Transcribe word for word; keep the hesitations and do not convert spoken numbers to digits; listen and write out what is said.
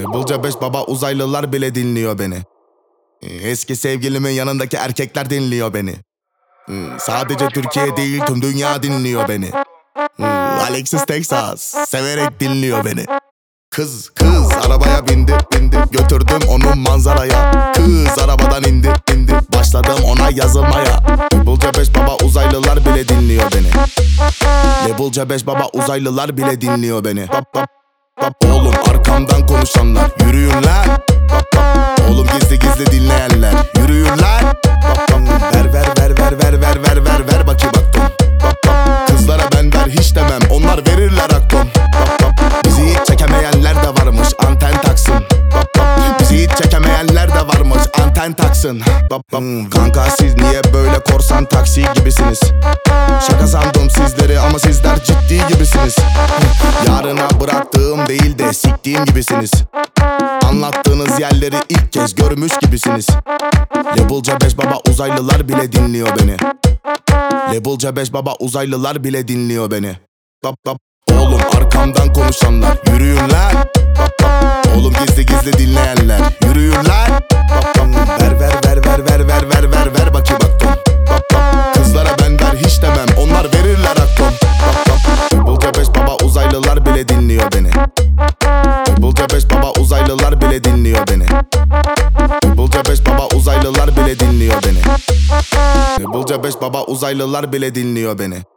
Bulca beş baba uzaylılar bile dinliyor beni. Eski sevgilimin yanındaki erkekler dinliyor beni. Sadece Türkiye değil tüm dünya dinliyor beni. Alexis Texas severek dinliyor beni. Kız kız arabaya bindi bindi götürdüm onu manzaraya. Kız arabadan indi indi başladım ona yazılmaya. Bulca beş baba uzaylılar bile dinliyor beni. Bulca beş baba uzaylılar bile dinliyor beni. Bap, bap, bap. Oğlum arkamdan konuşanlar yürüyün lan. Bap, bap. Oğlum gizli gizli dinleyenler yürüyün lan. Bap, bap. Ver ver ver ver ver ver ver ver ver bakayım akton. Bap, bap. Kızlara ben ver hiç demem onlar verirler akton. Bap, bap. Bizi hiç çekemeyenler de varmış anten taksın. Bap, bap. Bizi hiç çekemeyenler de varmış anten taksın. Bap, bap. Hmm, kanka siz niye böyle korsan taksi gibisiniz? Şaka sandım sizleri ama sizler ciddi gibisiniz. Yarına bıraktığım değil de siktiğim gibisiniz. Anlattığınız yerleri ilk kez görmüş gibisiniz. Bulca beş baba uzaylılar bile dinliyor beni. Bulca beş baba uzaylılar bile dinliyor beni. Bap, bap. Oğlum arkamdan konuşanlar yürüyün lan. Bap, bap. Oğlum gizli gizli dinleyenler yürüyün lan. Bap, bap. Ver ver ver ver ver ver ver ver ver bakayım akton. Bap, bap. Kızlara ben ver hiç demem onlar verirler akton. Bap, bap. Bulca beş baba uzaylılar bile dinliyor beni. Bulca beş baba uzaylılar bile dinliyor beni. Bulca beş baba uzaylılar bile dinliyor beni. Bulca beş baba uzaylılar bile dinliyor beni.